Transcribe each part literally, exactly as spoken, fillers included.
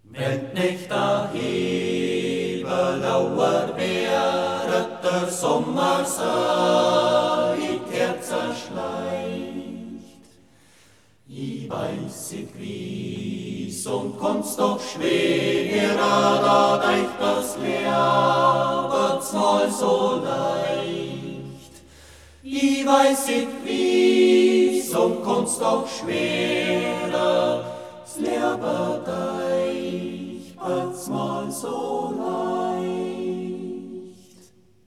Wenn nicht der Hebel lauer wäret, der Sommer sei Herz erschleicht. Ich weiß nicht wie's und kommt's doch schwerer, da deich das Lebensmal so leicht. Ich weiß nicht wie's und kommt's doch schwerer, das Leben deich mal so leicht.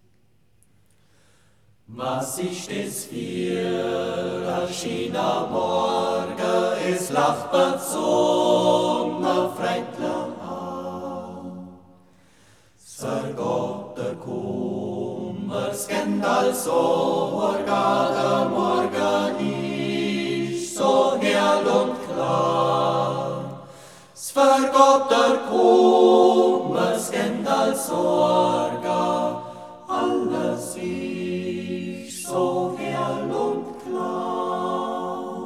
Was ist es für ein schöner Morgen, es lacht bald Sonne freundlich an. Es vergeht der Kummer, es kennt als Sorge, der Morgen ist so hell und klar. Es vergeht der Kummer, es kennt als Sorge, alles ist so hell und klar.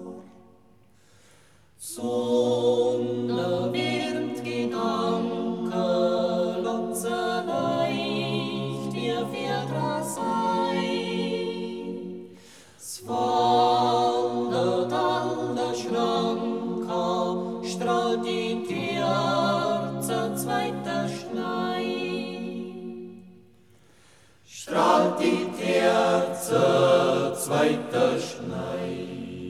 Sonne wärmt Gedanken, Lotse leicht, wir Väter sein. Es wallet alle Schranken, strahlt die Kerze, zweiter Schnee. Strahlt die Kerze, zweiter Schnee.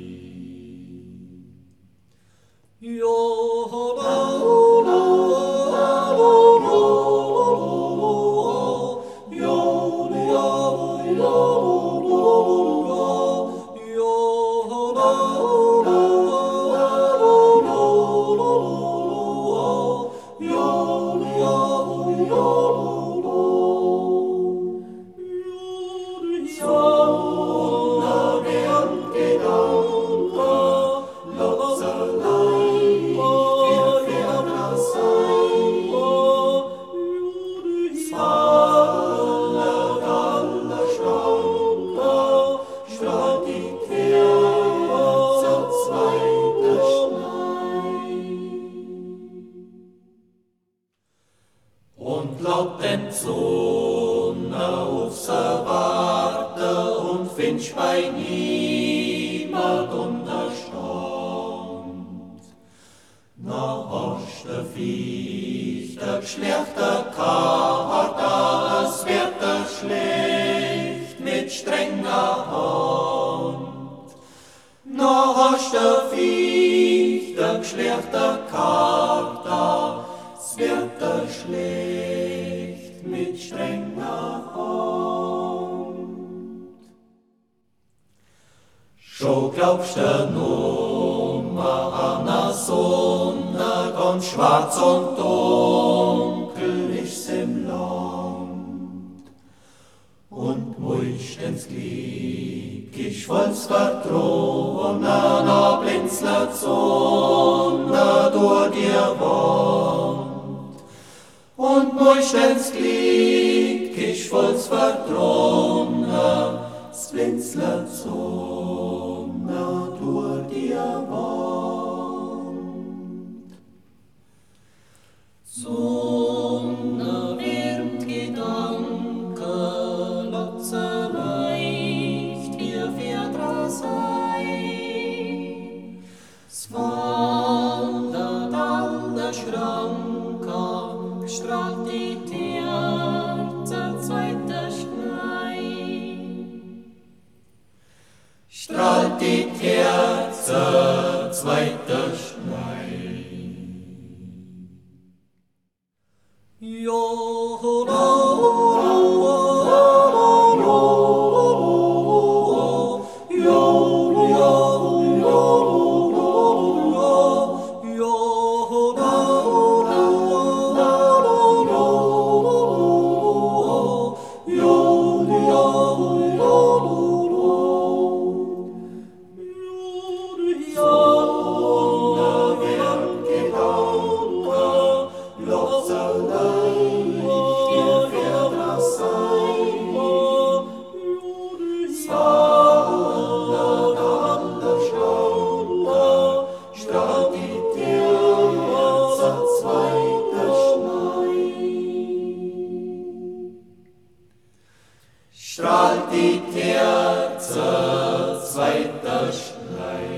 Und laut den Sonne auf se warte und findsch bei niemand unterstand. Na hast de Fichte geschlechte Karte, es wird de schlecht mit strenger Hand. Na hast de Fichte geschlechte Karte, es wird de schlecht mit strenger Hand. Scho glaubst du nummer an der Sonne, ganz schwarz und dunkel ist's im Land. Und meistens Glück ist voll's Vertrauen, na blinzelt Sonne durch dir Wand. Und meistens Glück ist voll's Vertrauen, es blinzelt Sonne durch dir Wand. Sonne wärmt Gedanken, Lotse leicht, wir Väter sein. Es wallet alle Schranken, strahlt die Kerze, zweiter Schnee. Strahlt die Kerze, strahlt die Kerze, zweiter Schleif.